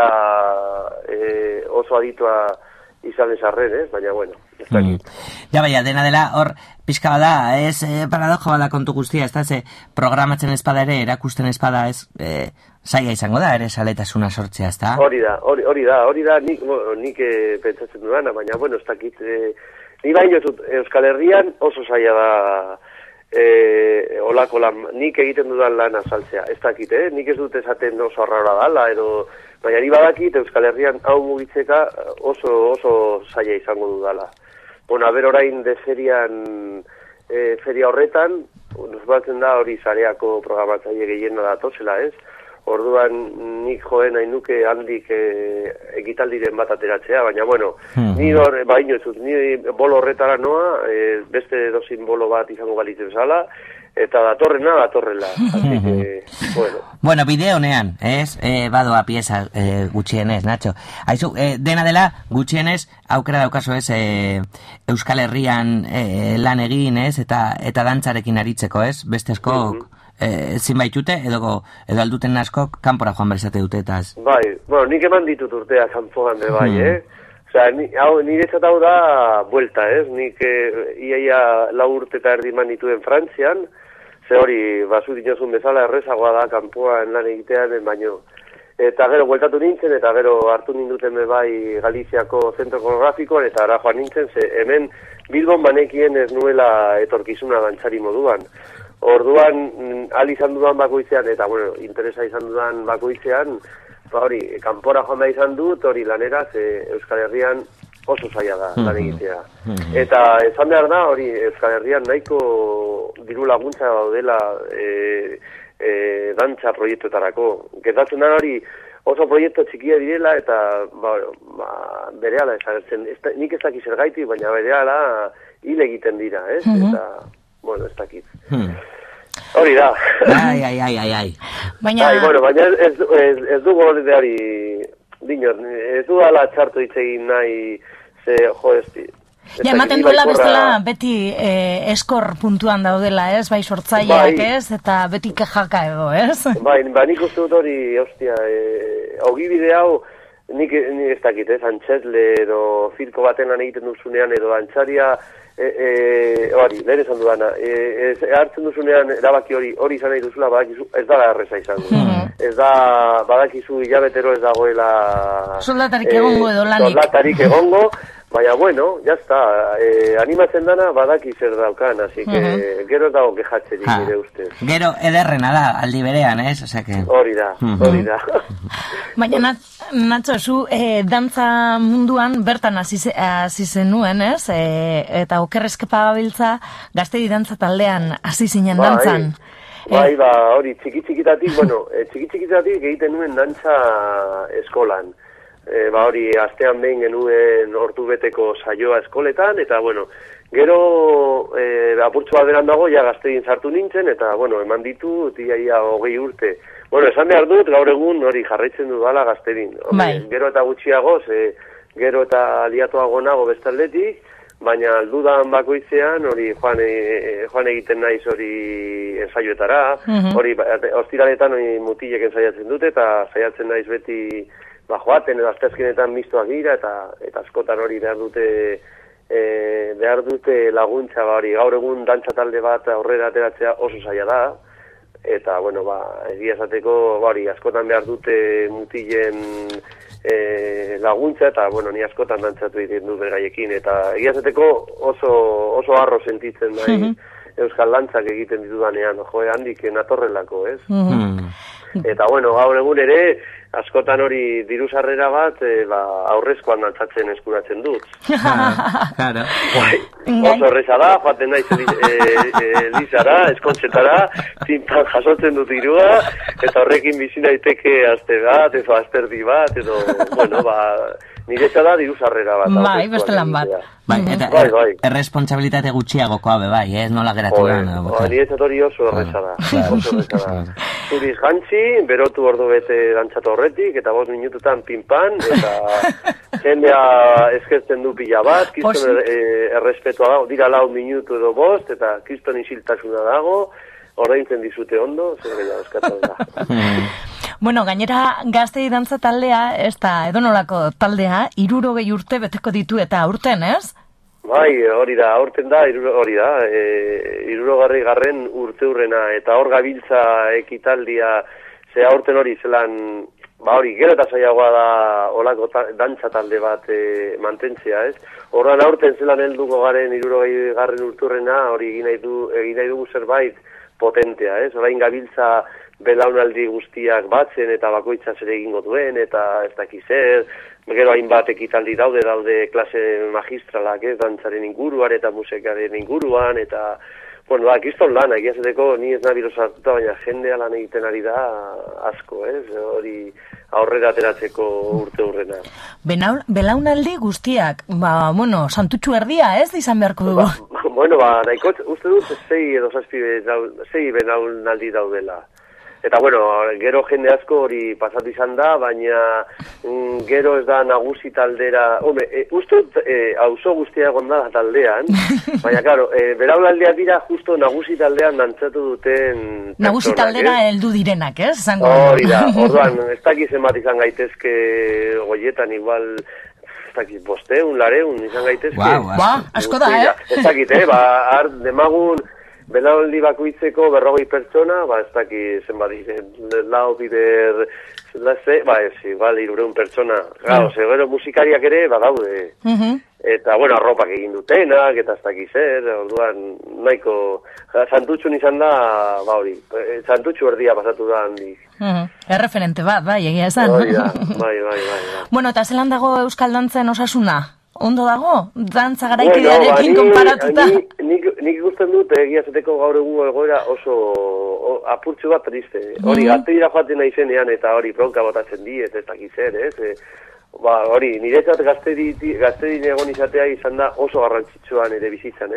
e, oso aditua izan esarren, ez? Baina, bueno, ez dakit. Mm. Ja, baina, dena dela, hor, pixka bada, ez, e, paradoja bada kontu guztia, ez da, ze, programatzen espada ere, erakusten espada, ez, e, zaila izango da, ere saletasuna sortzea, ez da? Hori da, hori, hori da, hori da, nik, bueno, nik e, pentsatzen dudana, baina, bueno, ez dakit, e, ni baino Euskal Herrian oso zaila da, E, olako lan, nik egiten dudan lan azaltzea, ez dakit, eh? Nik ez dut esaten oso arraura dala, edo, baina ni badakit Euskal Herrian hau mugitzeka oso, oso zaila izango dudala. Bueno, aber orain de ferian, e, feria horretan, nos batzen da hori sareako programatzaile gehiena datozela, ez? Orduan nik joen nahi nuke handik e, ekitaldiren bat ateratzea, baina bueno, Hmm. ni hor, baino ez dut, ni bolo horretara noa, e, beste dozin bolo bat izango balitzen zala, eta datorrena, datorrela. Así que, bueno. Bueno, bide honean, ez? E, badoa pieza e, gutxienez, Nacho. Aizu, e, dena dela, gutxienez, aukera daukazu ez, e, Euskal Herrian e, lan egin, ez? Eta, eta dantzarekin aritzeko, ez? Beste askok, Mhm. e, ezin baitute, edo, edo alduten askok, kanpora joan berzate dutetaz. Bai, bueno, nik eman ditut urtea kanpoan de bai, Hmm. eh? Osea, ni, hau, niretzat hau da buelta, ez? Nik e, iaia lau urte eta erdi eman dituen Frantzian, ze hori, basu dinozun bezala errezagoa da kanpoan lan egitean, baino. Eta gero, bueltatu nintzen, eta gero hartu ninduten be bai Galiziako zentro koreografikoan, eta ara joan nintzen, ze hemen Bilbon banekien ez nuela etorkizuna dantzari moduan. Orduan, al izan dudan bakoitzean, eta bueno, interesa izan dudan bakoitzean, ba hori, kanpora joan da izan dut, hori lanera, ze Euskal Herrian oso zaila da lan egitea. Eta esan behar da, hori, Euskal Herrian nahiko diru laguntza daudela e, e, dantza proiektuetarako. Gertatzen da hori, oso proiektu txikia direla, eta ba, ba, berehala esagertzen. Ez, nik ez dakit zergaitik, baina berehala hil egiten dira, ez? Eta, bueno, ez dakit. Hmm. Hori da. Ai, ai, ai, ai, ai. Baina, Bai, bueno, baina ez, ez, ez dugu hori, dinor, ez du ala txartu hitz egin nahi, ze, jo, ez di. Ja, ematen duela bezala beti eh, eskor puntuan daudela, ez? Bai sortzaileak, Bai. ez? Eta beti kejaka edo, ez? Bai, ba, nik uste dut hori, ostia, e, ogibide hau, nik, nik ez dakit, ez, antxetle edo zirko baten lan egiten duzunean, edo antxaria, e, e, hori, lehen esan dudana, e, ez, hartzen duzunean erabaki hori, hori izan nahi duzula, badakizu, ez da erreza izango. Mhm. Ez da, badakizu hilabetero ez dagoela... Soldatarik egongo edo lanik. Soldatarik egongo, baina, bueno, jazta, eh, animatzen dana badaki zer daukan, así que Mhm. gero ez dago kexatzerik Ha. nire ustez. Gero ederrena da, aldi berean, ez? Osea que... Hori da, Mhm. hori da. Baina, Nat- Natxo, zu eh, dantza munduan bertan hasi ze- hasi zenuen, ez? Eh, eta okerrezkepa gabiltza gaztedi dantza taldean hasi zinen Bai. dantzan. Bai, Eh, ba, hori, txiki txikitatik, bueno, eh, txiki txikitatik egiten nuen dantza eskolan. E, ba hori, astean behin genuen ordu beteko saioa eskoletan, eta bueno, gero e, apurtxo bat beran dago, ja gaztein sartu nintzen, eta bueno, eman ditu, iaia hogei urte. Bueno, esan behar dut, gaur egun hori jarraitzen dudala gazterin. Bai. Gero eta gutxiago, ze, gero eta aliatuago nago bestaldetik, baina aldudan bakoitzean hori joan, e, joan egiten naiz hori ensaioetara, Mhm. hori ba, ostiraletan hori mutilek ensaiatzen dute, eta saiatzen naiz beti ba, joaten edo asteazkenetan mistoak dira, eta eta askotan hori behar dute e, behar dute laguntza, ba, hori gaur egun dantza talde bat aurrera ateratzea oso zaila da, eta bueno, ba, egia esateko, ba, hori askotan behar dute mutilen e, laguntza, eta bueno, ni askotan dantzatu egiten dut bergaiekin, eta egia esateko oso, oso harro sentitzen nahi euskal dantzak egiten ditudanean, jo, handik natorrelako, ez? Mm. Eta bueno, gaur egun ere, askotan hori diru sarrera bat, e, ba, aurrezkoan dantzatzen eskuratzen dut. Claro. Bai, oso horreza da, joaten naiz e, e, Lizara, eskontzetara, tintan jasotzen dut dirua, eta horrekin bizi daiteke aste bat, edo asterdi bat, edo, bueno, ba, niretza da diru sarrera bat. Bai, aurrezkoan beste lan bat. egitea. Bai, eta Bai, bai. erresponsabilitate gutxiagokoa be bai, ez nola geratu Joder, da. ba, niretzat hori oso horreza da, Claro. oso horreza da. Zuriz jantzi, berotu ordu bete dantzatu horretik, eta bost minututan pinpan, eta jendea eskertzen du pila bat, kiston Pozik. er, errespetua dago, dira lau minutu edo bost, eta kiston isiltasuna dago, ordaintzen dizute ondo, zer gehiago eskatu da. Bueno, gainera gaztei dantza taldea, ez da edonolako taldea, hirurogei urte beteko ditu eta aurten, ez? Bai, hori da, aurten da, iruro, hori da, e, irurogarri garren urte hurrena, eta hor gabiltza ekitaldia, ze aurten hori zelan, ba hori, gero eta zailagoa da olako ta, dantza talde bat e, mantentzea, ez? Horran aurten zelan helduko garen irurogei garren urte hurrena, hori egin nahi, du, egin nahi dugu zerbait potentea, ez? Orain gabiltza belaunaldi guztiak batzen eta bakoitza zer egingo duen, eta ez dakiz zer, gero hainbat ekitaldi daude, daude klase magistralak, ez, dantzaren inguruan eta musikaren inguruan, eta, bueno, da, kiston lan, egia zeteko, ni ez nabiro sartuta, baina jendea lan egiten ari da asko, ez, hori aurrera ateratzeko urte hurrena. Benaul, belaunaldi guztiak, ba, bueno, santutxu erdia, ez, izan beharko dugu. Ba, bueno, ba, nahiko, uste dut, sei edo zazpi, benau- sei benaunaldi daudela. Eta, bueno, gero jende asko hori pasatu izan da, baina mm, gero ez da nagusi taldera... Hombre, e, uste dut, e, auzo guztia egon da taldean, baina, claro, e, beraulaldeak dira justo nagusi taldean dantzatu duten... Nagusi pertsonak, taldera eh? heldu direnak, ez? Zango Hori da, orduan, ez dakiz zenbat izan gaitezke goietan, igual... Ez dakiz, bosteun, lareun, izan gaitezke. Guau, Ba, asko da, eh? Ez dakit, eh? Ba, ar, demagun, belaunaldi bakoitzeko berrogei pertsona, ba, ez dakit zenbat diren, lau bider, ze, ba, ez, igual, irureun pertsona. Gau, segero musikariak ere, ba, daude. Mhm. Eta, bueno, arropak egin dutenak, eta ez dakit zer, orduan, nahiko, ja, santutxun izan da, ba, hori, eh, santutxu erdia pasatu da handik. Mhm. Erreferente bat, bai, egia esan. Hori da, bai, bai, bai, bai. Bueno, eta zelan dago euskal dantzen osasuna? Ondo dago? Dantza garaikidearekin Bueno, ba, konparatuta? ni, nik, nik ikusten dut, egia zeteko gaur egun egoera oso o, apurtxu bat triste. Hori, Mhm. gazteira joaten naizenean eta hori bronka botatzen diet, ez dakiz zer, ez? E, ba, hori, niretzat gaztedi, gaztedin egon izatea izan da oso garrantzitsua nire bizitzan, ez?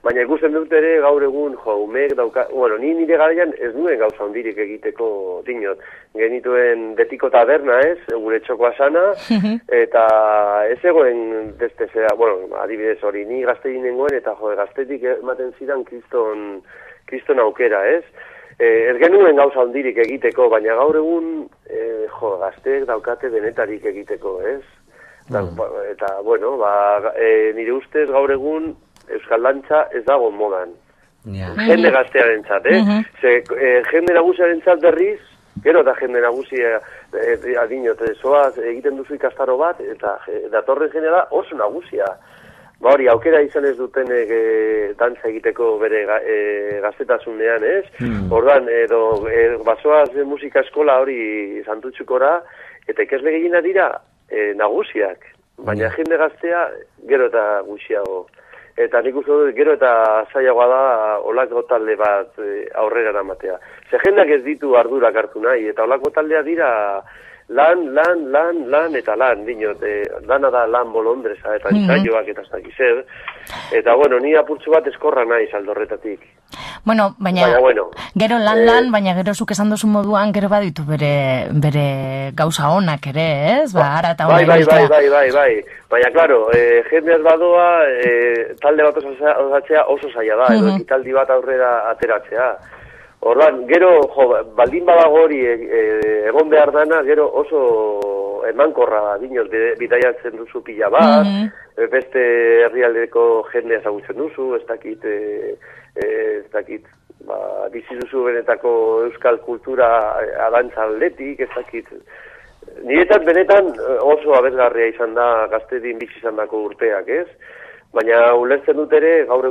baina ikusten dut ere gaur egun, jo, umeek dauka, bueno, ni nire garaian ez nuen gauza hondirik egiteko dinot. Genituen betiko taberna ez, gure txokoa sana, eta ez egoen beste zera, bueno, adibidez hori, ni gazte nengoen, eta jo, gaztetik ematen zidan kriston, kriston aukera, ez? Eh, ez genuen gauza hondirik egiteko, baina gaur egun, eh, jo, gazteek daukate denetarik egiteko, ez? Da, eta, bueno, ba, e, nire ustez gaur egun Euskal Dantza ez dago modan. Ja. Jende gaztearen txat, eh? Mhm. Ze, e, jende nagusiaren txat berriz, gero eta jende nagusia e, adinot, zoaz egiten duzu ikastaro bat, eta e, datorren genera oso nagusia. Ba hori, aukera izan ez duten e, dantza egiteko bere ga, e, gaztetasunean, ez? Hmm. Ordan edo e, basoaz e, musika eskola hori Santutxukora, eta ikasle gehiena dira e, nagusiak, baina jende gaztea gero eta gutxiago. Eta nik uste dut gero eta zailagoa da olako talde bat e, aurrera eramatea. Ze jendeak ez ditu ardurak hartu nahi, eta olako taldea dira lan, lan, lan, lan eta lan, dinot, e, dana da lan bolondreza eta ensaioak eta ez dakiz zer. Eta bueno, ni apurtzu bat eskorra nahi saldorretatik. Bueno, baina, Baina, bueno, gero lan eh, lan, baina gero zuk esan duzu moduan, gero baditu bere, bere gauza onak ere, ez? Ba, ara eta Bai, ona bai, bai, ibiltzea. bai, bai, bai. Baina, klaro, eh, jende ez badoa, eh, talde bat osa- osatzea oso zaila da, edo Mhm. ekitaldi bat aurrera ateratzea. Orduan, gero, jo, baldin badago hori e, e, egon behar dana, gero oso emankorra dinot, bide- bidaiatzen duzu pila bat, Mhm. e, beste herrialdeko jendea ezagutzen duzu, ez dakit, e, e, ez dakit, ba, bizi duzu benetako euskal kultura adantza atletik, ez dakit. Niretzat benetan oso abergarria izan da gaztedin bizi izan dako urteak, ez? Baina ulertzen dut ere gaur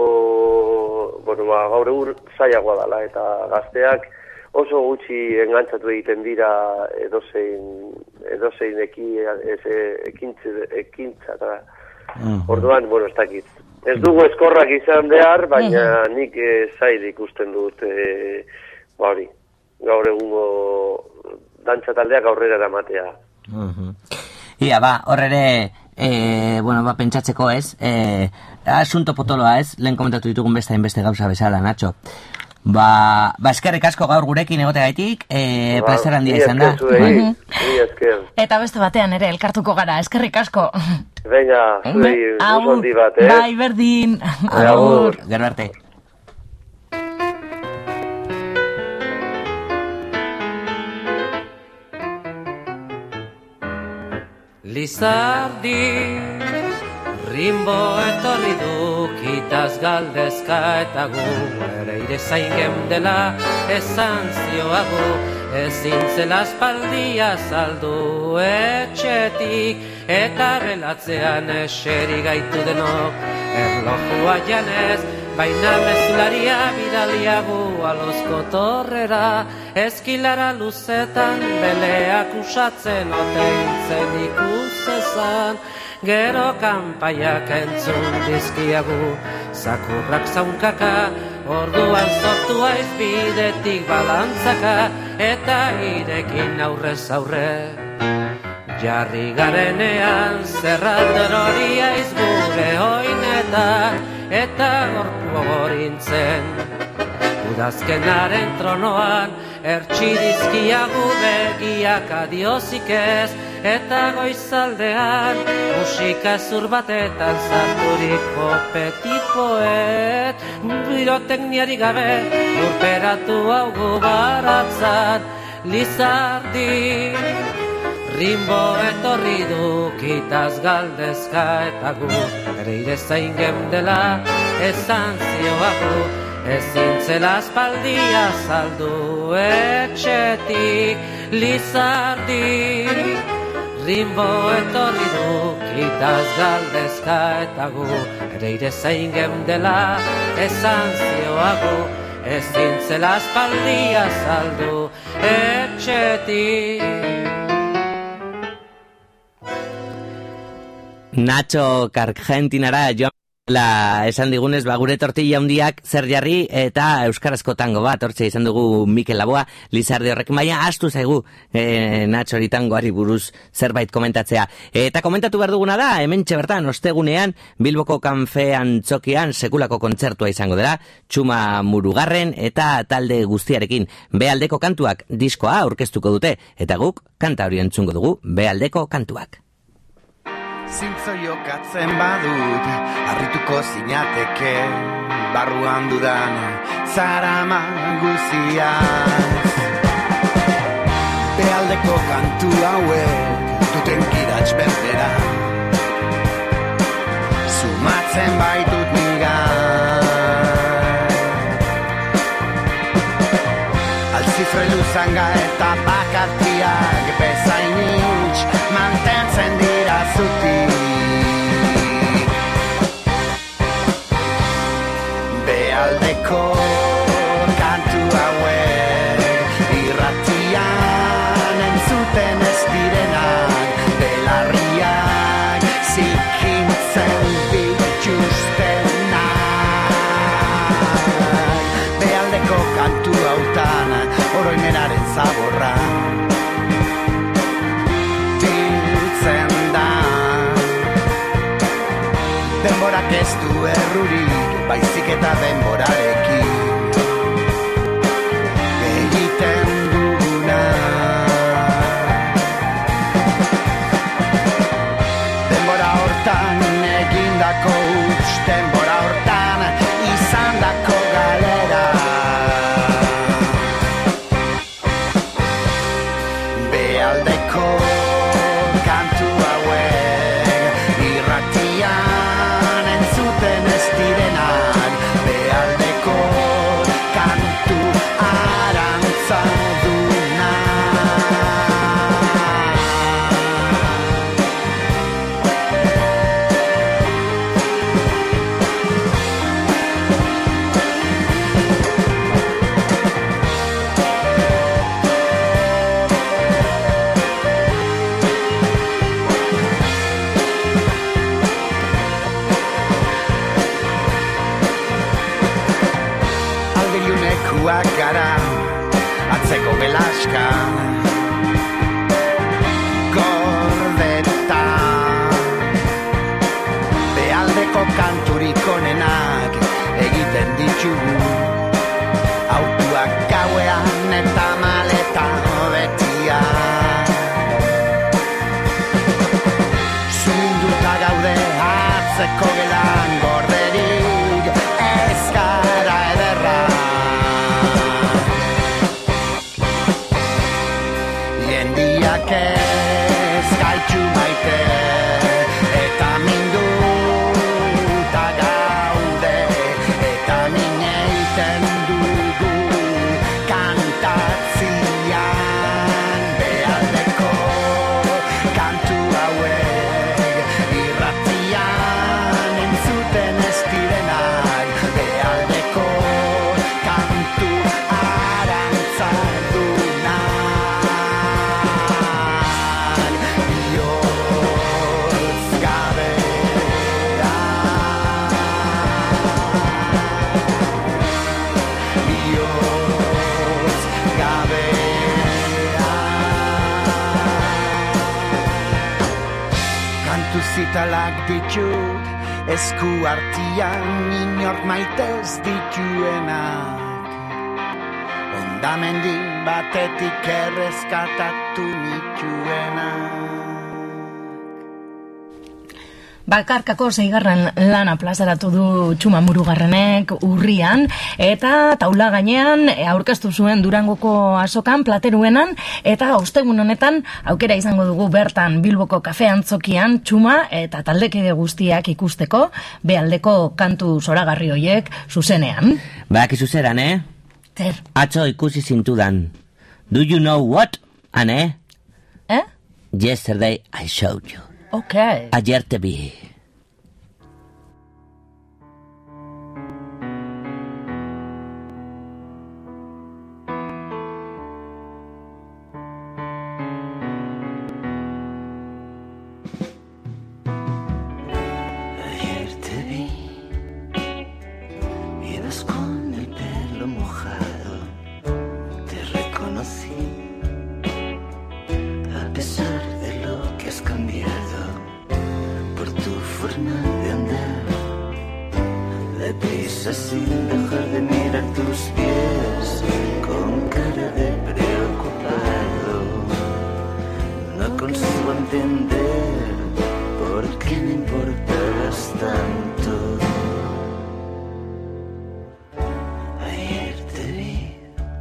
egungo, bueno, ba, gaur egun zailagoa dela, eta gazteak oso gutxi engantzatu egiten dira edozein, edozein eki, ez, ekintze, ekintza, eta orduan, bueno, ez dakit. Ez dugu eskorrak izan behar, baina nik e, zail ikusten dut, e, ba hori, gaur egungo dantza taldeak aurrera eramatea. Mhm. Ia, ba, hor ere, e, bueno, ba, pentsatzeko ez, e, asunto potoloa ez, lehen komentatu ditugun beste beste gauza bezala, Nacho. Ba, ba eskerrik asko gaur gurekin egotegaitik, e, plazer handia mila izan da. esker zuei, mila esker. Eta beste batean ere elkartuko gara, eskerrik asko. Venga, zuei, Agur. oso handi bat, eh? Bai, berdin. Agur. Gero arte. Lizardi, rimbo etorri du, kitaz galdezka eta gu, ere ire zain gemdela esan zioagu, ezin zela aspaldia saldu etxetik, eta belatzean eseri gaitu denok, erlojua janez, baina mezularia bidaliagu alozko torrera, eskilara luzetan beleak usatzen oteintzen ikusezan, gero kanpaiak entzun dizkiagu, zakurrak zaunkaka, orduan sortu aiz bidetik balantzaka, eta irekin aurrez aurre. Jarri garenean zerralder hori aiz gure oinetan, eta gorpu gorintzen. Udazkenaren tronoan, ertsi dizkiagu begiak adiozik ez, eta goizaldean, musika zur batetan zarturiko petit poet, birotekniari gabe, lurperatu hau baratzat, Lizardi. Rimbo etorri du, kitaz galdezka eta gu, ere ire zain gemdela esan zioagu, ezin zela aspaldia saldu etxetik, Lizardi. Rimbo etorri du, kitaz galdezka eta gu, ere ire zain gemdela esan zioagu, ezin zela aspaldia saldu etxetik. Nacho Argentinara joan La esan digunez, ba, gure tortilla handiak zer jarri eta euskarazko tango bat, hortxe izan dugu Mikel Laboa, Lizardi horrekin, baina astu zaigu e, Natxori tangoari buruz zerbait komentatzea. Eta komentatu behar duguna da, hementxe bertan, ostegunean, Bilboko Kanfe Antzokian sekulako kontzertua izango dela, Txuma Murugarren eta talde guztiarekin. Bealdeko kantuak diskoa aurkeztuko dute, eta guk kanta hori entzungo dugu, Bealdeko kantuak. Zintzo jokatzen badut, harrituko zinateke, barruan dudan zarama guziaz. Bealdeko kantu hauek duten kiratx berbera, sumatzen baitut niga. Alzifre luzanga eta bakartiak bezain itx, mantentzen dira zutik. Bealdeko kantu hauek irratian entzuten ez direnak, belarriak zikintzen dituztenak. Bealdeko kantu hautan oroimenaren zaborra biltzen da. Denborak ez du errurik, baizik eta denborarekin egiten duguna. Denbora hortan egindako huts, denbora hortan izandako galera. Bealdeko kantu hauek irratian entzuten ez direnak, bealdeko kantu arantzaduna. Aldirunekuak gara, atzeko belaska, gordeta. Bealdeko kanturik onenak egiten ditugu, autuak gauean eta maleta betia. Zuminduta gaude atzeko gelan gorderik, ez gara ederra. Jendiak ez gaitu maite, eta minduta gaude, eta min egiten dugu kantatzian. Bealdeko kantu hauek irratian entzuten ez direnak, bealdeko kantu arantzadunak. Bihotz gabea, bihotz gabea. Kantu zitalak ditut, esku artian inork maitez dituenak, ondamendi batetik erreskatatu nituenak. Bakarkako zeigarren lana plazaratu du Txuma Murugarrenek urrian, eta taula gainean e, aurkeztu zuen Durangoko azokan plateruenan, eta ostegun honetan aukera izango dugu bertan Bilboko Kafe Antzokian Txuma eta taldekide guztiak ikusteko bealdeko kantu zoragarri hoiek zuzenean. Badakizu zeran, eh? Zer? Atzo ikusi zintudan. Do you know what, Ane? Eh? Yesterday I showed you. Okay. Ayer te vi. Ayer te vi así dejar de mirar tus pies con cara de preocupado. No consigo entender por qué me importabas tanto. Ayer te vi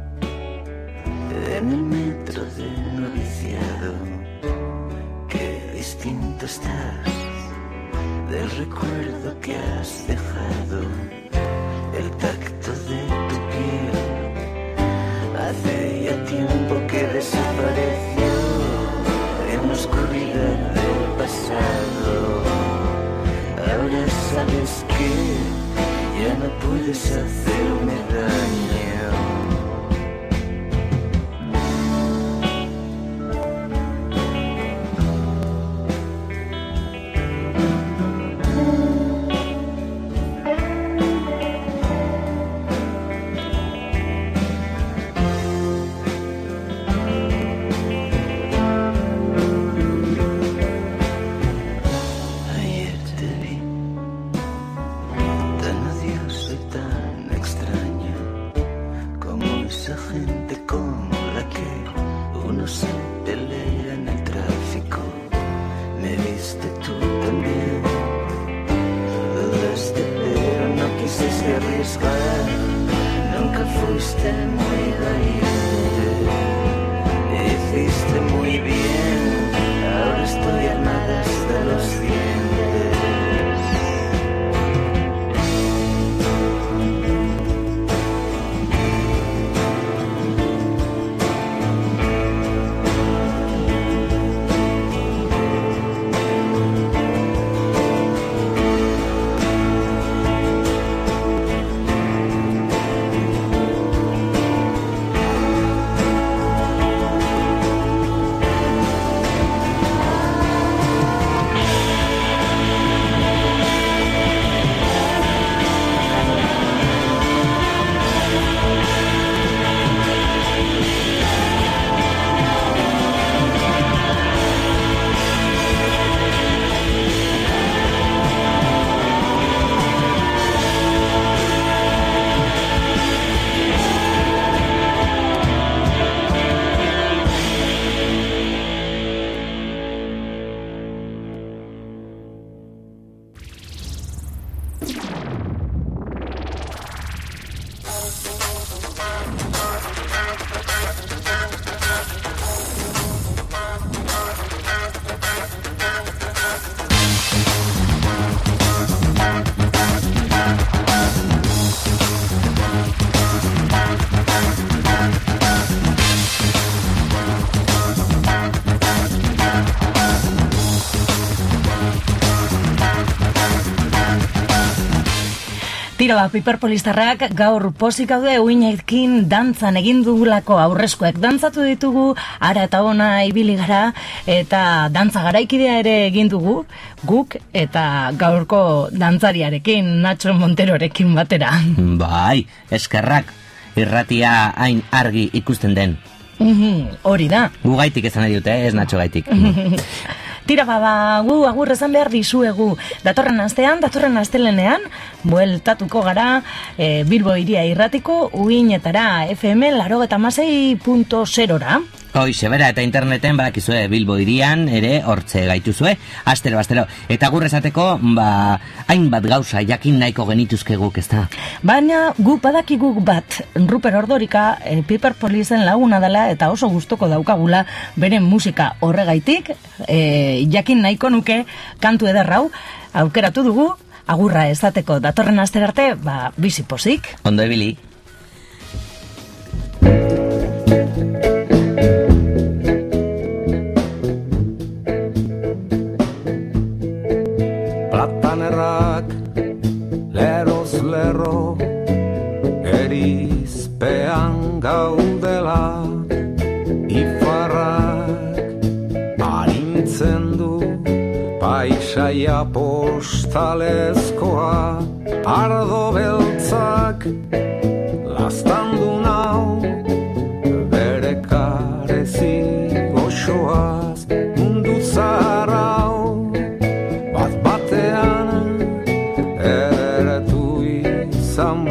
en el metro del noviciado. Qué distinto estás del recuerdo que has dejado. El tacto de tu piel hace ya tiempo que desapareció en la oscuridad del pasado. Ahora sabes que ya no puedes hacerme daño. Nunca fuiste muy valiente, hiciste muy bien, ahora estoy armada hasta los dientes. Tira ba, Piperpolistarrak gaur pozik gaude uinekin dantzan egin dugulako aurrezkoek dantzatu ditugu, ara eta ona ibili gara, eta dantza garaikidea ere egin dugu, guk eta gaurko dantzariarekin, Nacho Monterorekin batera. Bai, eskerrak, irratia hain argi ikusten den. Mhm, hori da. Gu gaitik esan nahi dute, ez Nacho gaitik. Tira baba, gu agur esan behar dizuegu. Datorren astean, datorren astelenean, bueltatuko gara e, Bilbo Hiria Irratiko uinetara F M laurogeita hamasei puntu zerora. Hoize bera eta interneten badakizue Bilbo Hirian ere hortze gaituzue, astero astero. Eta gur esateko, ba, hainbat gauza jakin nahiko genituzke guk, ezta? Baina guk badakiguk bat, Ruper Ordorika e, Piperpolisen laguna dela eta oso gustoko daukagula beren musika horregaitik, e, jakin nahiko nuke kantu ederrau aukeratu dugu, agurra esateko datorren astera arte, ba, bizi pozik. Ondo ebili. Platanerrak leroz lerro erizpean gaudela, ifarrak arintzen du paisaia postalezkoa, ardo beltzak laztandu nau bere karezi goxoaz, mundu zaharau bat batean erretu izan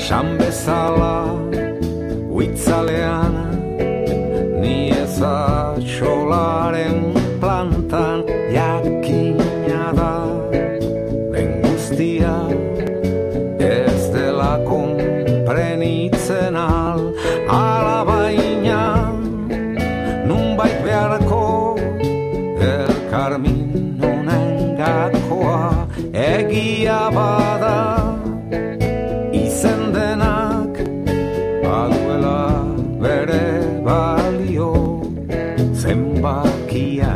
San bezala huitzalean, ni ezatxolaren plantan jakina da den guztia ez dela konprenitzen al, alabaina nunbait beharko elkarmin honen gakoa egia bada izen denak baduela bere balio zenbakia.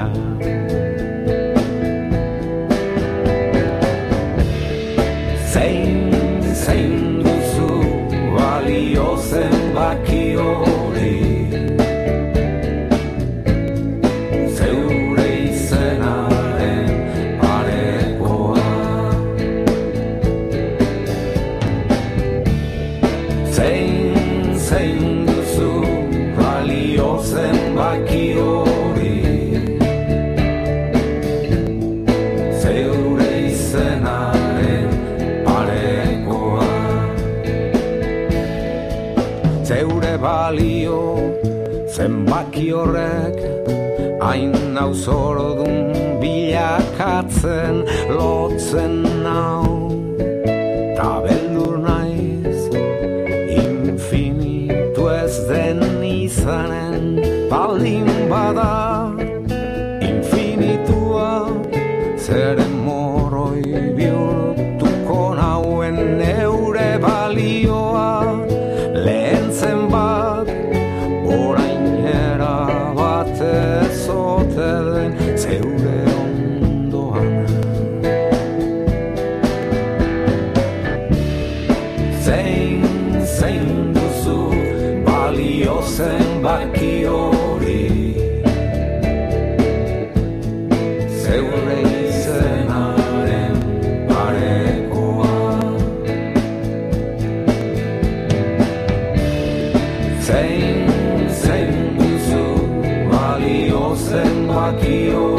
Zein, zein duzu balio zenbaki hori, zeure izenaren parekoa. Zein, zein duzu balio zenbaki hori, zeure izenaren parekoa. Zeure balio zenbaki horrek hain nauzordun bilakatzen lotzen nau, ta beldur naiz infinitu ez den izanen baldin bada infinitua zeren moroi bihurtuko nauen neure balioa lehen zenbat orain erabat ezote den zeure ondoan. Zein, zein duzu balio zenbaki hori, zeure izenaren parekoa. Zein, zein duzu balio zenbaki hori,